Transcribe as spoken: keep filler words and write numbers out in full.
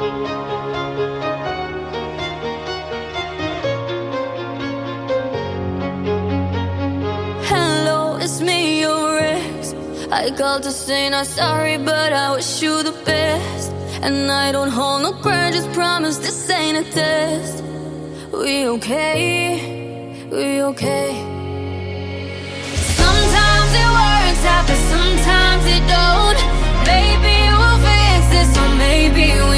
Hello, it's me, your ex. I called to say not sorry, but I wish you the best. And I don't hold no grudges, promise this ain't a test. We okay, we okay. Sometimes it works out, but sometimes it don't. Maybe we'll fix this, or maybe